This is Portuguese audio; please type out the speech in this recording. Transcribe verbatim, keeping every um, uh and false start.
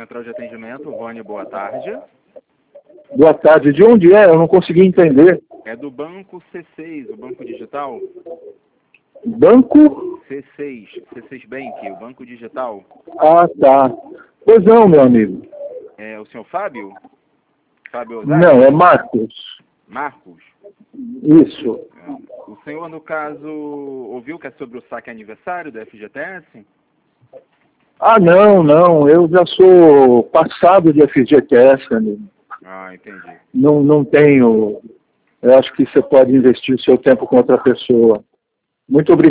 Central de Atendimento. Vânia, boa tarde. Boa tarde. De onde é? Eu não consegui entender. É do Banco C seis, o Banco Digital. Banco? C seis, C seis Bank, o Banco Digital. Ah, tá. Pois não, meu amigo. É o senhor Fábio? Fábio Ozaki? Não, é Marcos. Marcos? Isso. É. O senhor, no caso, ouviu que é sobre o saque aniversário da F G T S? Ah, não, não. Eu já sou passado de F G T S, amigo. Ah, entendi. Não, não tenho... Eu acho que você pode investir o seu tempo com outra pessoa. Muito obrigado.